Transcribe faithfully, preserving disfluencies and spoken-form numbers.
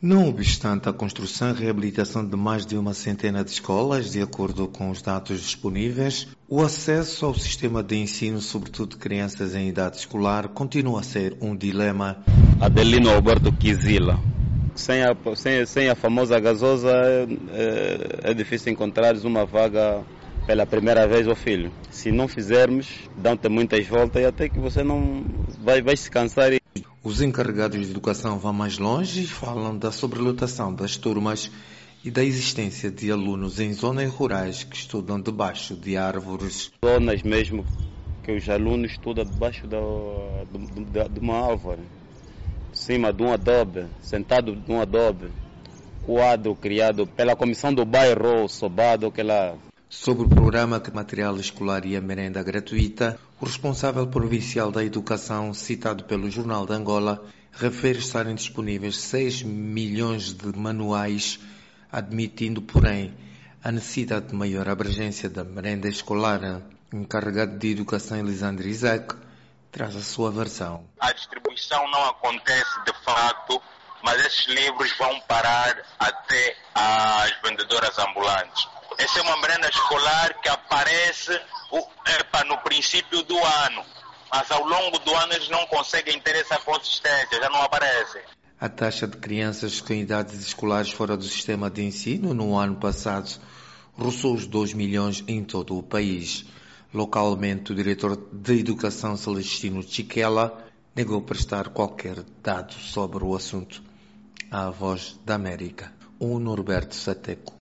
Não obstante a construção e reabilitação de mais de uma centena de escolas, de acordo com os dados disponíveis, o acesso ao sistema de ensino, sobretudo de crianças em idade escolar, continua a ser um dilema. Adelino Alberto Kizila. Sem a, sem, sem a famosa gasosa, é, é difícil encontrar uma vaga pela primeira vez ao filho. Se não fizermos, dão-te muitas voltas e até que você não vai, vai se cansar. Os encarregados de educação vão mais longe e falam da sobrelotação das turmas e da existência de alunos em zonas rurais que estudam debaixo de árvores. Zonas mesmo que os alunos estudam debaixo da, de, de uma árvore, em cima de um adobe, sentado de um adobe, quadro criado pela comissão do bairro Sobado, que lá. Sobre o programa de material escolar e a merenda gratuita, o responsável provincial da educação, citado pelo Jornal de Angola, refere estarem disponíveis seis milhões de manuais, admitindo, porém, a necessidade de maior abrangência da merenda escolar. O encarregado de educação, Elisandro Isaac, traz a sua versão. A distribuição não acontece de facto, mas esses livros vão parar até às vendedoras ambulantes. Essa é uma merenda escolar que aparece epa, no princípio do ano, mas ao longo do ano eles não conseguem ter essa consistência, já não aparece. A taxa de crianças com idades escolares fora do sistema de ensino no ano passado roçou os dois milhões em todo o país. Localmente, o diretor de Educação, Celestino Chiquela, negou prestar qualquer dado sobre o assunto. À Voz da América, o Norberto Sateco.